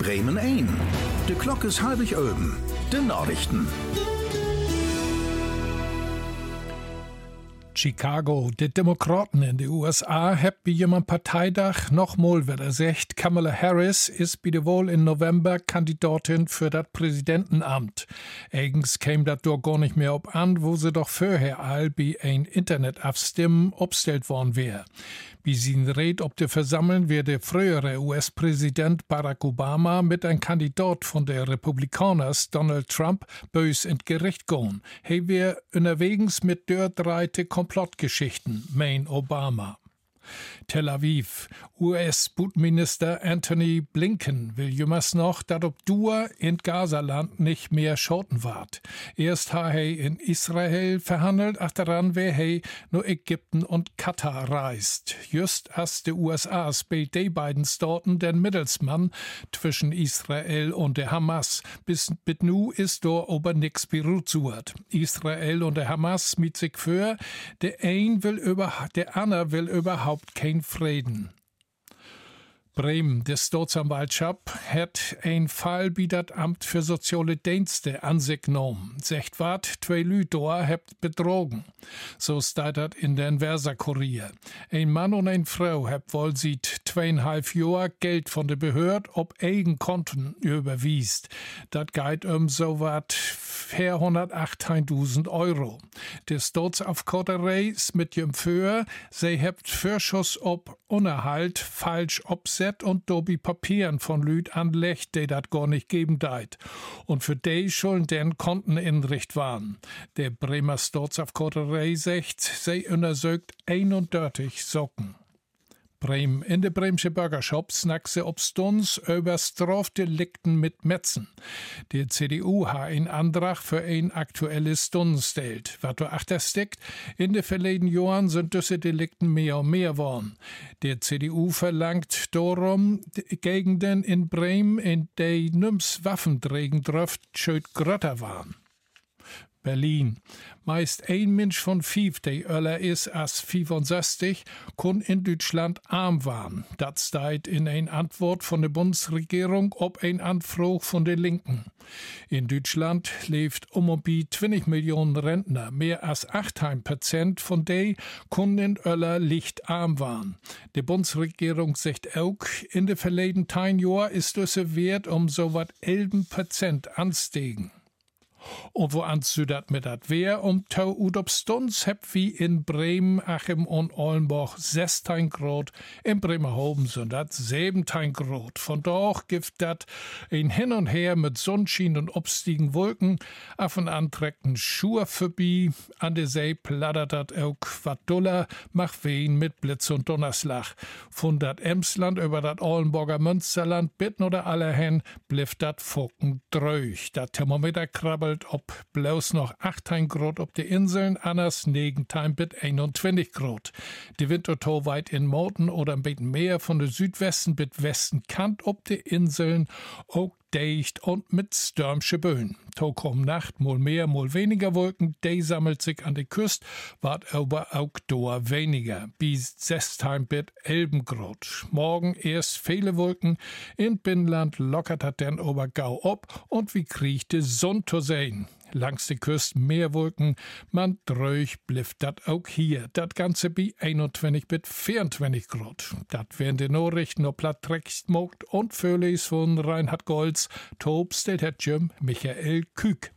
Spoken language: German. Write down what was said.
Bremen 1. De Klok is 7:30. De Nachrichten. Chicago, die Demokraten in den USA, haben bei ihrem Parteitag nochmal wieder gesagt, Kamala Harris ist bitte wohl im November Kandidatin für das Präsidentenamt. Eigens käme das doch gar nicht mehr ob an, wo sie doch vorher all bei ein Internetabstimmen obstellt worden wäre. Wie sie red ob der Versammeln wird der frühere US-Präsident Barack Obama mit einem Kandidat von der Republikaners Donald Trump bös ins Gericht gehen. Hey, wir unterwegs mit dörtreite Komplottgeschichten, mein Obama. Tel Aviv. US-Bootminister Anthony Blinken will jemals noch, dass ob Dur in Gazaland nicht mehr schoten ward. Erst ha he in Israel verhandelt, ach daran wär he nur Ägypten und Katar reist. Just as de USA spielt die beiden Staten den Mittelsmann zwischen Israel und der Hamas. Bis nu ist do aber nix beruht. Israel und der Hamas mit sich für, der ander will überhaupt kein Frieden. Bremen, der Staatsanwaltschaft, hat ein Fall wie das Amt für soziale Dienste an sich genommen. Secht wat, 2 Lüt habt betrogen. So steht das in den Versa-Kurier. Ein Mann und eine Frau habt wohl seit 2,5 Jahren Geld von der Behörde ob eigen Konten überwiesen. Das geht so wat 418.000 Euro. Der Staatsaufkoterei ist mit dem Für, sie habt Vorschuss ob Unerhalt falsch obset und dobi Papieren von Lüd anlegt, die dat gar nicht geben deit. Und für die schulden den Konten inricht waren. Der Bremer Staatsaufkoterei sagt, sie untersucht 31 Socken. Bremen. In der Bremsche Burgershop snack sie ob Stunds über Strafdelikten mit Metzen. Die CDU hat einen Antrag für ein aktuelles Stunden stellt. Was du achtersteckt, in den verleden Jahren sind diese Delikten mehr und mehr worden. Die CDU verlangt darum, Gegenden in Bremen, in die nims Waffen trägen dürft, schöd grötter waren. Berlin. Meist ein Mensch von 5, der öller ist als 65, kun in Deutschland arm waren. Das steht in ein Antwort von der Bundesregierung ob ein Anfrage von der Linken. In Deutschland lebt die 20 Millionen Rentner. Mehr als 8% von denen kun in öller licht arm waren. Die Bundesregierung sagt auch, in den verleden 10 Jahren ist diese Wert so wat 11% ansteigen. Und wo anzu dat mit dat wär, tau udop Stunds heb wie in Bremen, Achim und Ollenbach 16 Grad, in Bremerhaven sind dat 17 Grad. Von doch gibt dat ein Hin und Her mit Sonnenschein und obstiegen Wolken, af und an trecken Schuhe vorbei, an der See plattert dat auch wat duller, mach wehen mit Blitz und Donnerslag. Von dat Emsland über dat Ollenburger Münsterland, bitten oder allerhen, bliff dat Fucken dröch. Dat Thermometer krabbelt ob bloß noch 18 Grad ob die Inseln, anders Negentime bit 21 Grad. Die Wind weit in Morten oder ein bisschen mehr von der Südwesten bis Westen kant ob die Inseln auch dicht und mit stürmische Böen. Tag um Nacht mal mehr, mal weniger Wolken, die sammelt sich an der Küste, ward aber auch da weniger, bis 16 bis 11 Grad. Morgen erst viele Wolken, in Binnenland lockert hat den Obergau ab und wie kriecht die Sonne zu sehen. Langs der Küste mehr Wolken, man dröch blifft dat auch hier. Dat Ganze bei 21 bis 24 Grad. Dat wären die Nachrichten ob Plattrecht mogt und Föhlis von Reinhard Golz, Tob stellt Herr Jim Michael Kück.